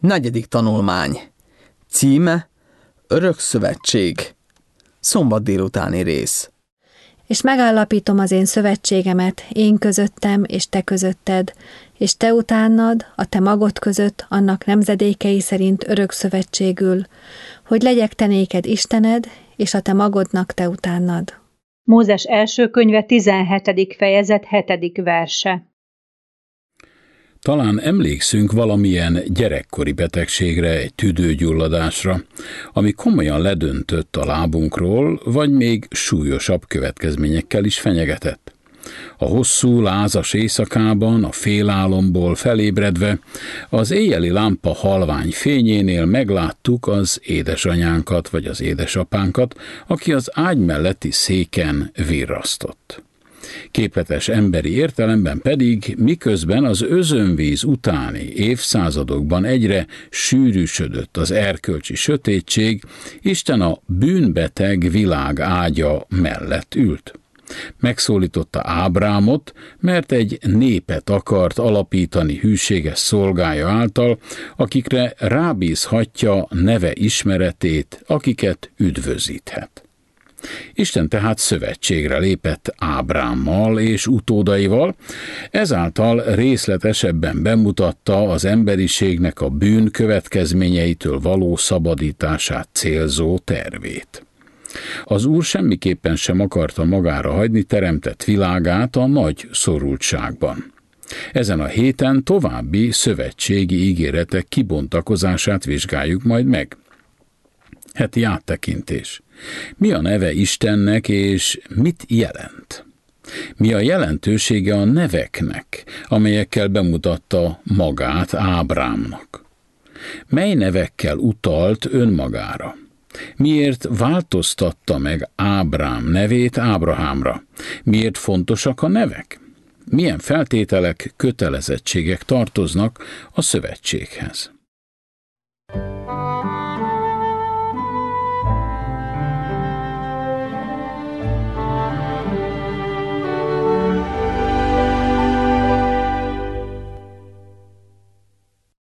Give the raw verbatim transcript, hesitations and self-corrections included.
Negyedik tanulmány. Címe Örök szövetség. Szombat délutáni rész. És megállapítom az én szövetségemet, én közöttem és te közötted, és te utánad, a te magod között, annak nemzedékei szerint örök szövetségül, hogy legyek te néked Istened, és a te magodnak te utánad. Mózes első könyve tizenhetedik fejezet hetedik verse. Talán emlékszünk valamilyen gyerekkori betegségre, egy tüdőgyulladásra, ami komolyan ledöntött a lábunkról, vagy még súlyosabb következményekkel is fenyegetett. A hosszú, lázas éjszakában, a félálomból felébredve, az éjjeli lámpa halvány fényénél megláttuk az édesanyánkat vagy az édesapánkat, aki az ágy melletti széken virrasztott. Képletes emberi értelemben pedig, miközben az özönvíz utáni évszázadokban egyre sűrűsödött az erkölcsi sötétség, Isten a bűnbeteg világ ágya mellett ült. Megszólította Ábrámot, mert egy népet akart alapítani hűséges szolgája által, akikre rábízhatja neve ismeretét, akiket üdvözíthet. Isten tehát szövetségre lépett Ábrámmal és utódaival, ezáltal részletesebben bemutatta az emberiségnek a bűn következményeitől való szabadítását célzó tervét. Az Úr semmiképpen sem akarta magára hagyni teremtett világát a nagy szorultságban. Ezen a héten további szövetségi ígéretek kibontakozását vizsgáljuk majd meg. Heti áttekintés. Mi a neve Istennek, és mit jelent? Mi a jelentősége a neveknek, amelyekkel bemutatta magát Ábrámnak? Mely nevekkel utalt önmagára? Miért változtatta meg Ábrám nevét Ábrahámra? Miért fontosak a nevek? Milyen feltételek, kötelezettségek tartoznak a szövetséghez?